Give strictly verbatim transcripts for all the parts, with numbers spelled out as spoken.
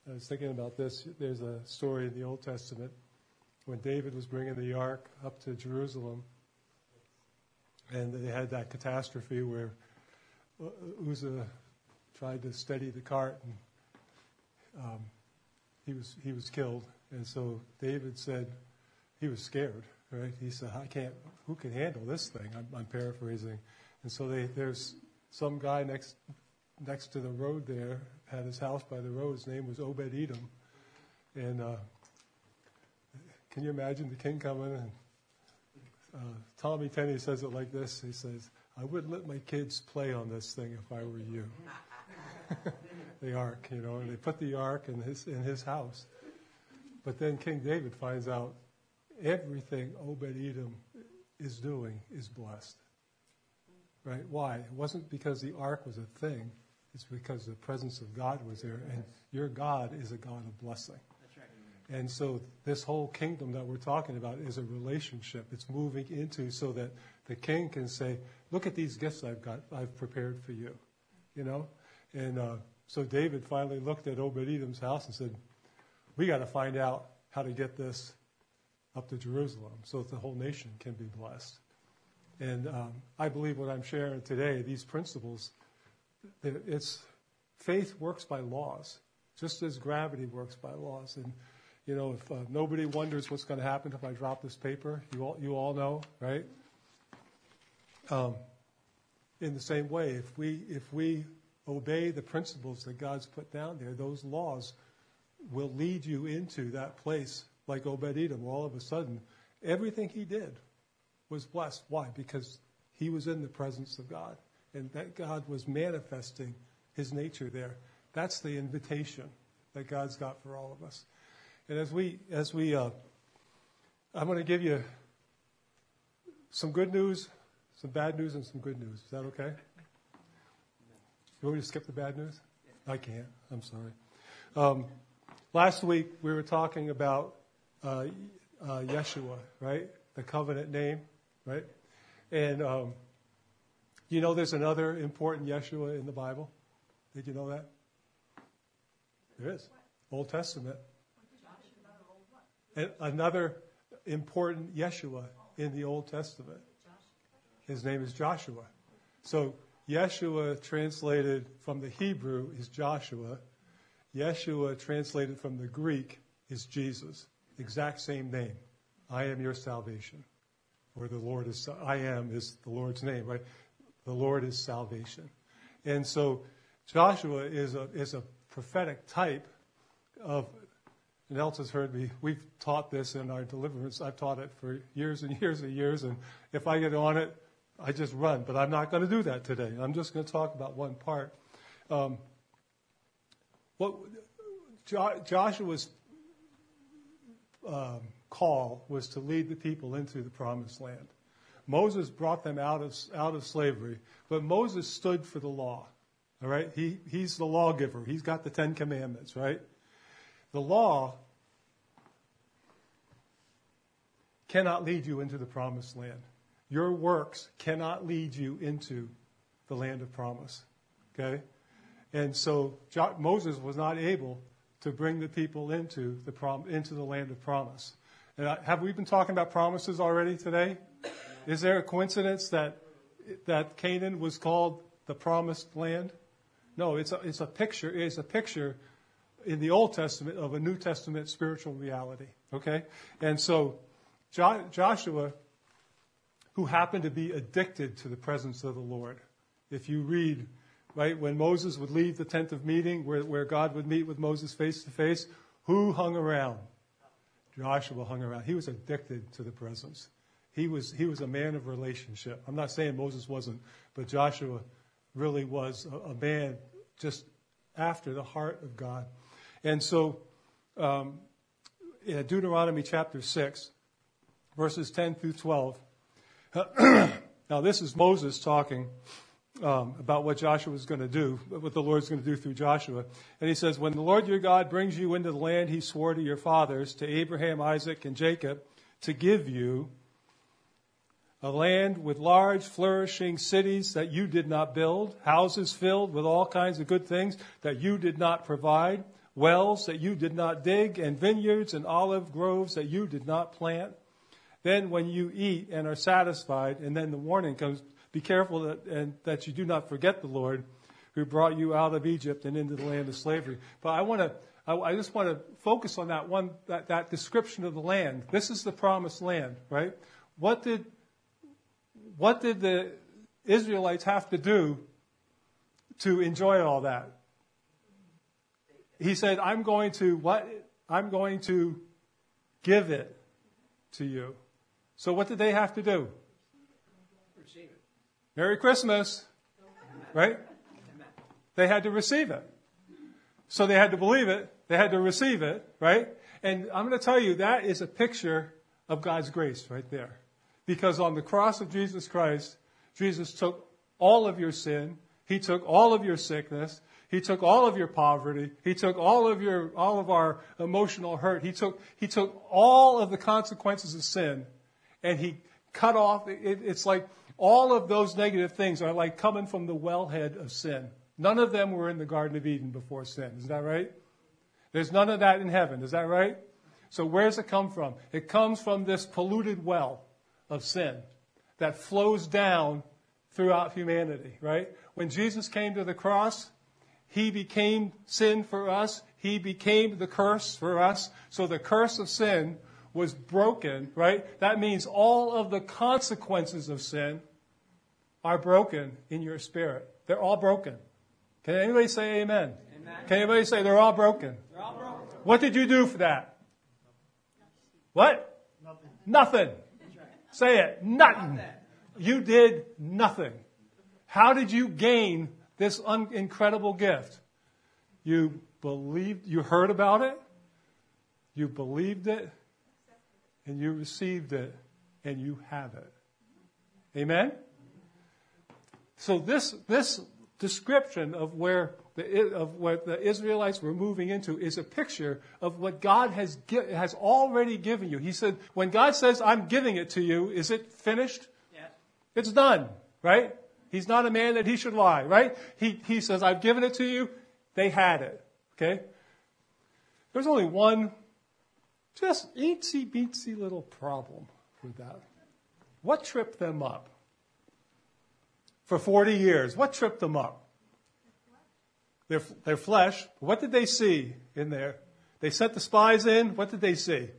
I was thinking about this. There's a story in the Old Testament when David was bringing the ark up to Jerusalem, and they had that catastrophe where Uzzah tried to steady the cart, and um, he was he was killed. And so David said he was scared, right? He said, "I can't. Who can handle this thing?" I'm, I'm paraphrasing. And so they, there's some guy next next to the road there, had his house by the road. His name was Obed-Edom. And uh, can you imagine the king coming? And uh, Tommy Tenney says it like this. He says, "I wouldn't let my kids play on this thing if I were you." The ark, you know, and they put the ark in his in his house. But then King David finds out everything Obed-Edom is doing is blessed. Right? Why? It wasn't because the ark was a thing. It's because the presence of God was there. And your God is a God of blessing. That's right. And so this whole kingdom that we're talking about is a relationship. It's moving into so that the king can say, "Look at these gifts I've got, I've prepared for you." You know? And uh, so David finally looked at Obed-Edom's house and said, "We got to find out how to get this up to Jerusalem so that the whole nation can be blessed." And um, I believe what I'm sharing today, these principles, it's faith works by laws, just as gravity works by laws. And, you know, if uh, nobody wonders what's going to happen if I drop this paper, you all, you all know, right? Um, in the same way, if we if we obey the principles that God's put down there, those laws will lead you into that place like Obed-Edom. All of a sudden, everything he did was blessed. Why? Because he was in the presence of God, and that God was manifesting his nature there. That's the invitation that God's got for all of us. And as we, as we, uh, I'm going to give you some good news, some bad news, and some good news. Is that okay? You want me to skip the bad news? I can't. I'm sorry. Um, last week we were talking about uh, uh, Yeshua, right? The covenant name, right? And um, you know there's another important Yeshua in the Bible? Did you know that? There is. Old Testament. And another important Yeshua in the Old Testament. His name is Joshua. So Yeshua translated from the Hebrew is Joshua. Yeshua translated from the Greek is Jesus. Exact same name. I am your salvation. Or the Lord is, I am is the Lord's name, right? The Lord is salvation. And so Joshua is a, is a prophetic type of, and else has heard me, we've taught this in our deliverance. I've taught it for years and years and years. And if I get on it, I just run. But I'm not going to do that today. I'm just going to talk about one part. Um, what jo- Joshua's um, call was to lead the people into the promised land. Moses brought them out of out of slavery, but Moses stood for the law. All right, he he's the lawgiver. He's got the Ten Commandments, right? The law cannot lead you into the promised land. Your works cannot lead you into the land of promise. Okay, and so jo- Moses was not able to bring the people into the prom- into the land of promise. And I, have we been talking about promises already today? Is there a coincidence that that Canaan was called the promised land? No, it's a, it's a picture. It's a picture in the Old Testament of a New Testament spiritual reality. Okay, and so jo- Joshua, who happened to be addicted to the presence of the Lord, if you read, right, when Moses would leave the tent of meeting, where, where God would meet with Moses face to face, who hung around? Joshua hung around. He was addicted to the presence. He was he was a man of relationship. I'm not saying Moses wasn't, but Joshua really was a, a man just after the heart of God. And so um, in Deuteronomy chapter six, verses ten through twelve, now this is Moses talking um, about what Joshua is going to do, what the Lord's going to do through Joshua. And he says, when the Lord your God brings you into the land he swore to your fathers, to Abraham, Isaac, and Jacob, to give you, a land with large, flourishing cities that you did not build, houses filled with all kinds of good things that you did not provide, wells that you did not dig, and vineyards and olive groves that you did not plant. Then when you eat and are satisfied, and then the warning comes, be careful that, and that you do not forget the Lord who brought you out of Egypt and into the land of slavery. But I want to, I, I just want to focus on that one, that, that description of the land. This is the promised land, right? What did, what did the Israelites have to do to enjoy all that? He said, I'm going to, what? I'm going to give it to you. So what did they have to do? Receive it. Merry Christmas, right? They had to receive it. So they had to believe it. They had to receive it, right? And I'm going to tell you, that is a picture of God's grace right there. Because on the cross of Jesus Christ, Jesus took all of your sin. He took all of your sickness. He took all of your poverty. He took all of your, all of our emotional hurt. He took, he took all of the consequences of sin, and he cut off. It, it's like all of those negative things are like coming from the wellhead of sin. None of them were in the Garden of Eden before sin. Is that right? There's none of that in heaven. Is that right? So where does it come from? It comes from this polluted well of sin that flows down throughout humanity, right? When Jesus came to the cross, he became sin for us. He became the curse for us. So the curse of sin was broken, right? That means all of the consequences of sin are broken in your spirit. They're all broken. Can anybody say amen? Amen. Can anybody say they're all broken? They're all broken. What did you do for that? What? Nothing. Nothing. Say it. Nothing. Nothing. You did nothing. How did you gain this un- incredible gift? You believed, you heard about it, you believed it, and you received it, and you have it. Amen? So this this description of where the of what the Israelites were moving into is a picture of what God has gi- has already given you. He said, when God says, I'm giving it to you, is it finished? Yes. It's done, right? He's not a man that he should lie, right? He he says, I've given it to you. They had it, okay? There's only one just eensy-beensy little problem with that. What tripped them up? For forty years, what tripped them up? Their, their flesh. What did they see in there? They sent the spies in. What did they see?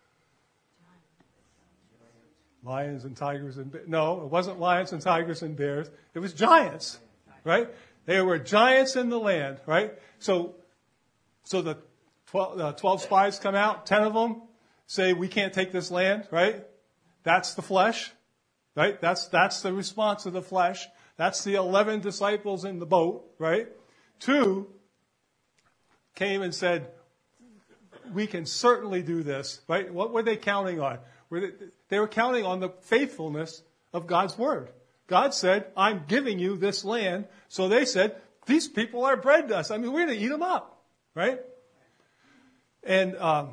Lions and tigers and bears. No, it wasn't lions and tigers and bears. It was giants, right? There were giants in the land, right? So, so the twelve, uh, twelve spies come out. Ten of them say, we can't take this land, right? That's the flesh, right? That's, that's the response of the flesh. That's the eleven disciples in the boat, right? Two came and said, we can certainly do this, right? What were they counting on? Were they, they were counting on the faithfulness of God's word. God said, I'm giving you this land. So they said, these people are bread to us. I mean, we're going to eat them up, right? And um,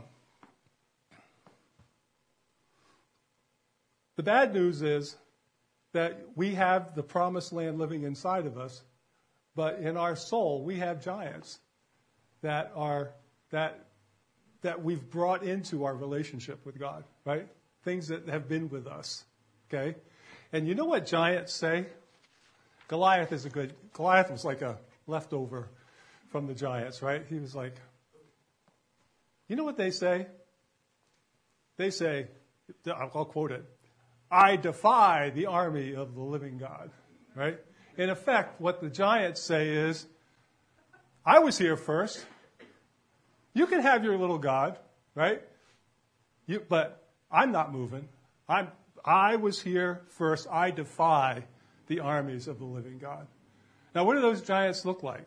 the bad news is that we have the promised land living inside of us, but in our soul we have giants that are that that we've brought into our relationship with God, right? Things that have been with us, okay? And you know what giants say? Goliath is a good, Goliath was like a leftover from the giants, right? He was like, you know what they say? They say, I'll quote it, I defy the army of the living God, right? In effect, what the giants say is, I was here first. You can have your little God, right? You, but I'm not moving. I'm, I was here first. I defy the armies of the living God. Now, what do those giants look like?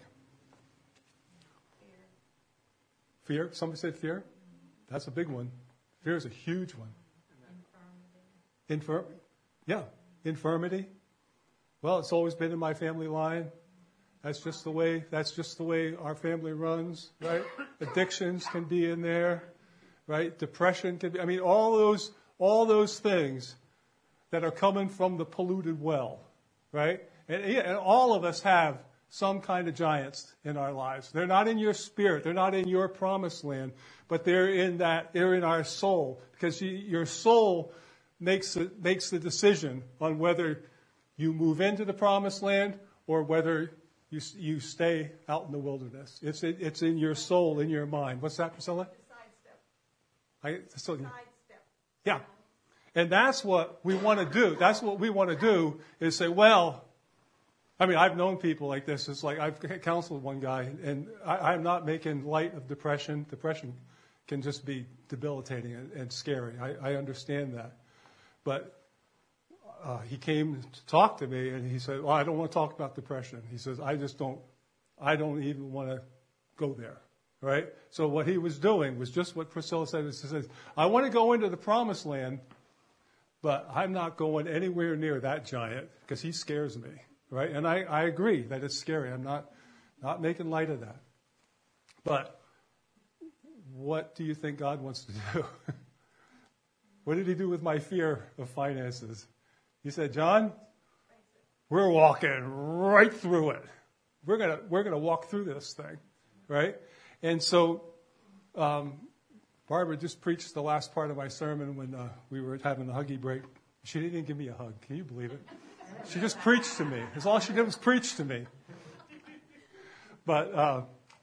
Fear. Fear? Somebody said fear? That's a big one. Fear is a huge one. Infirmity. Infir- yeah, infirmity. Well, it's always been in my family line. That's just the way, that's just the way our family runs, right? Addictions can be in there, right? Depression can be, I mean, all those, all those things that are coming from the polluted well, right? And, and all of us have some kind of giants in our lives. They're not in your spirit. They're not in your promised land, but they're in that, they're in our soul, because you, your soul makes the, makes the decision on whether you move into the promised land or whether you, you stay out in the wilderness. It's, it, it's in your soul, in your mind. What's that, Priscilla? I, so, yeah. And that's what we want to do. That's what we want to do is say, well, I mean, I've known people like this. It's like I've counseled one guy, and I, I'm not making light of depression. Depression can just be debilitating and, and scary. I, I understand that. But uh, he came to talk to me, and he said, well, I don't want to talk about depression. He says, I just don't, I don't even want to go there. Right? So what he was doing was just what Priscilla said. He says, I want to go into the promised land, but I'm not going anywhere near that giant because he scares me. Right? And I, I agree that it's scary. I'm not, not making light of that. But what do you think God wants to do? What did he do with my fear of finances? He said, John, we're walking right through it. We're gonna we're gonna walk through this thing, right? And so um, Barbara just preached the last part of my sermon when uh, we were having the huggy break. She didn't even give me a hug. Can you believe it? She just preached to me. That's all she did was preach to me. But uh,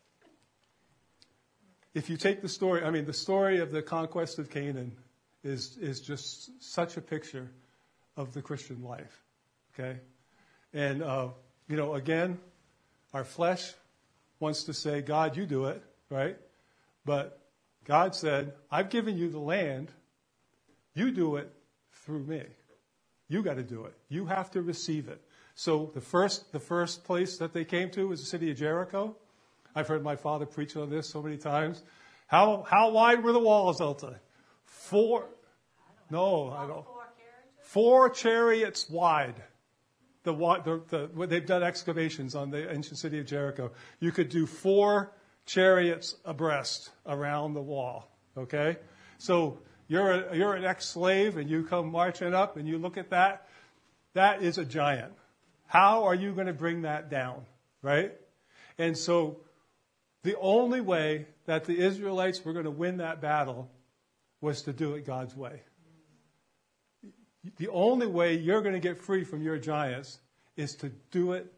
if you take the story, I mean, the story of the conquest of Canaan is is just such a picture of the Christian life. Okay, and uh, you know, again, our flesh wants to say, God, you do it, right? But God said, I've given you the land. You do it through me. You got to do it. You have to receive it. So the first the first place that they came to was the city of Jericho. I've heard my father preach on this so many times. How how wide were the walls, Elta? Four. No, I don't. Four chariots wide. The, the, the they've done excavations on the ancient city of Jericho. You could do four chariots abreast around the wall. Okay, so you're a, you're an ex-slave and you come marching up and you look at that. That is a giant. How are you going to bring that down, right? And so the only way that the Israelites were going to win that battle was to do it God's way. The only way you're going to get free from your giants is to do it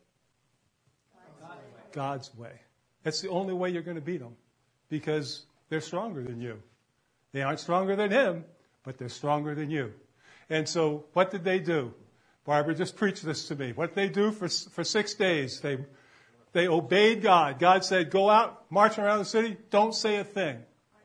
God's way. That's the only way you're going to beat them, because they're stronger than you. They aren't stronger than him, but they're stronger than you. And so what did they do? Barbara just preached this to me. What did they do for for six days? They they obeyed God. God said, go out, march around the city, don't say a thing.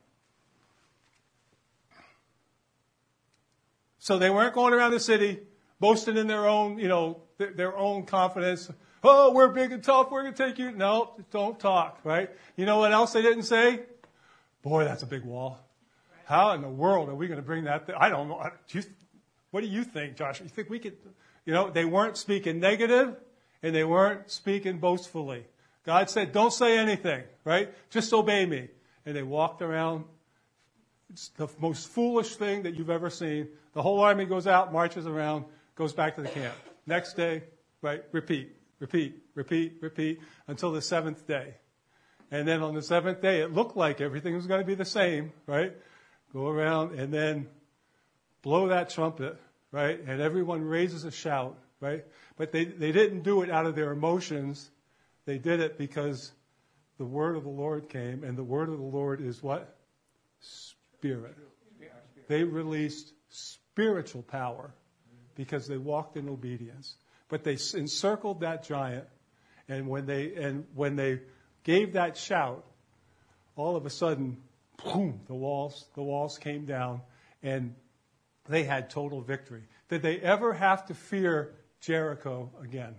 So they weren't going around the city boasting in their own, you know, their, their own confidence. Oh, we're big and tough. We're going to take you. No, don't talk, right? You know what else they didn't say? Boy, that's a big wall. How in the world are we going to bring that? Th- I don't know. Do you, what do you think, Josh? You think we could, you know, they weren't speaking negative and they weren't speaking boastfully. God said, don't say anything, right? Just obey me. And they walked around. It's the most foolish thing that you've ever seen. The whole army goes out, marches around, goes back to the camp. Next day, right, repeat, repeat, repeat, repeat, until the seventh day. And then on the seventh day, it looked like everything was going to be the same, right? Go around and then blow that trumpet, right? And everyone raises a shout, right? But they, they didn't do it out of their emotions. They did it because the word of the Lord came, and the word of the Lord is what? Spirit. They released spiritual power because they walked in obedience. But they encircled that giant, and when they and when they gave that shout, all of a sudden, boom, the walls the walls came down, and they had total victory. Did they ever have to fear Jericho again?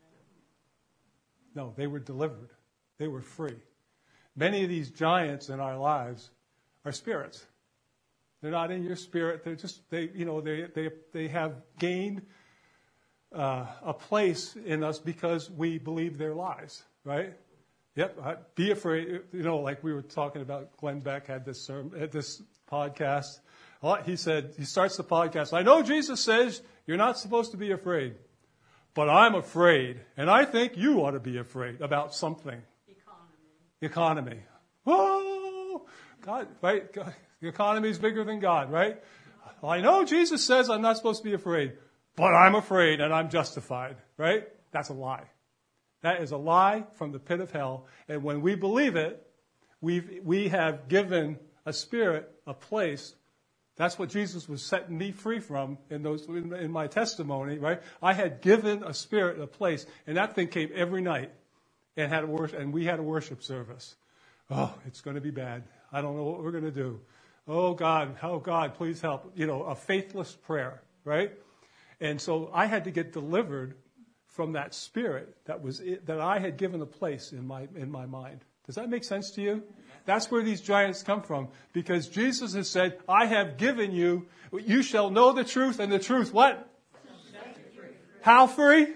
No, they were delivered. They were free. Many of these giants in our lives are spirits. They're not in your spirit. They're just, they, you know, they they they have gained uh, a place in us because we believe their lies, right? Yep. Be afraid. You know, like we were talking about. Glenn Beck had this sermon, had this podcast. He said he starts the podcast. I know Jesus says you're not supposed to be afraid, but I'm afraid, and I think you ought to be afraid about something. Economy. Economy. Whoa! God, right? God, the economy is bigger than God, right? Well, I know Jesus says I'm not supposed to be afraid, but I'm afraid and I'm justified, right? That's a lie. That is a lie from the pit of hell. And when we believe it, we've, we have given a spirit a place. That's what Jesus was setting me free from in those in my testimony, right? I had given a spirit a place, and that thing came every night, and had a worship, and we had a worship service. Oh, it's going to be bad. I don't know what we're going to do. Oh God, oh God, please help. You know, a faithless prayer, right? And so I had to get delivered from that spirit that was that I had given a place in my in my mind. Does that make sense to you? That's where these giants come from. Because Jesus has said, I have given you, you shall know the truth, and the truth, what? How free?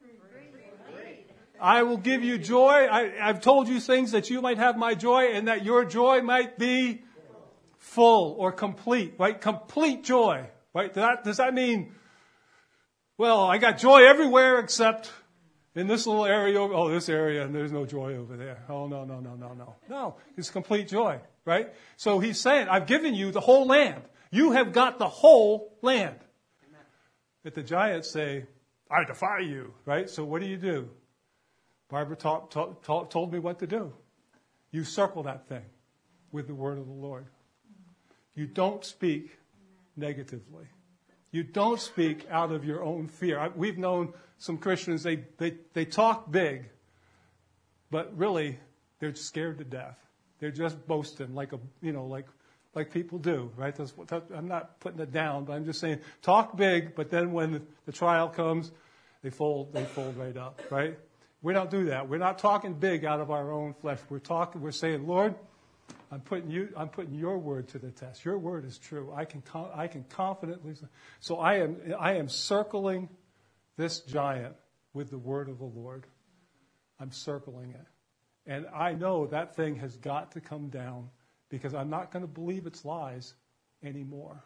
I will give you joy. I, I've told you things that you might have my joy, and that your joy might be full or complete, right? Complete joy, right? Does that, does that mean, well, I got joy everywhere except in this little area, over, oh, this area, and there's no joy over there. Oh, no, no, no, no, no. No, it's complete joy, right? So he's saying, I've given you the whole land. You have got the whole land. But the giants say, I defy you, right? So what do you do? Barbara taught, taught, taught, told me what to do. You circle that thing with the word of the Lord. You don't speak negatively. You don't speak out of your own fear. I, we've known some Christians, they, they, they talk big, but really they're scared to death. They're just boasting like a, you know, like, like people do, right? That's, I'm not putting it down, but I'm just saying talk big, but then when the, the trial comes, they fold, they fold right up, right? We don't do that. We're not talking big out of our own flesh. We're talking, we're saying, Lord, I'm putting you, I'm putting your word to the test. Your word is true. I can, I can confidently. So I am, I am circling this giant with the word of the Lord. I'm circling it. And I know that thing has got to come down because I'm not going to believe its lies anymore.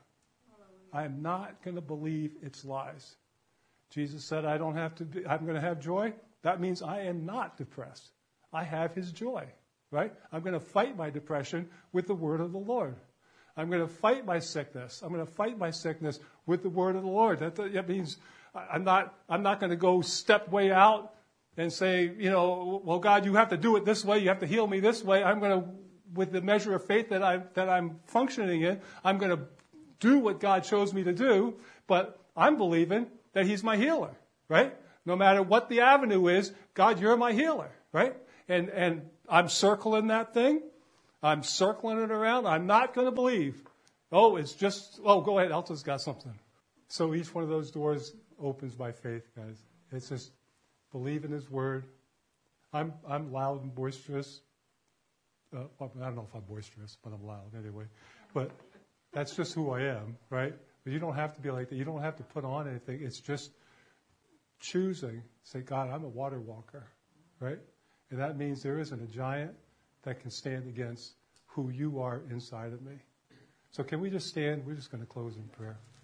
I am not going to believe its lies. Jesus said, I don't have to be, I'm going to have joy. That means I am not depressed. I have his joy. Right? I'm going to fight my depression with the word of the Lord. I'm going to fight my sickness. I'm going to fight my sickness with the word of the Lord. That, that means I'm not, I'm not going to go step way out and say, you know, well, God, you have to do it this way. You have to heal me this way. I'm going to, with the measure of faith that I that I'm functioning in, I'm going to do what God chose me to do. But I'm believing that he's my healer. Right? No matter what the avenue is, God, you're my healer. Right? And, and, I'm circling that thing. I'm circling it around. I'm not going to believe. Oh, it's just, oh, go ahead. Elta's got something. So each one of those doors opens by faith, guys. It's just believe in his word. I'm I'm loud and boisterous. Uh, well, I don't know if I'm boisterous, but I'm loud anyway. But that's just who I am, right? But you don't have to be like that. You don't have to put on anything. It's just choosing. Say, God, I'm a water walker, right? And that means there isn't a giant that can stand against who you are inside of me. So can we just stand? We're just going to close in prayer.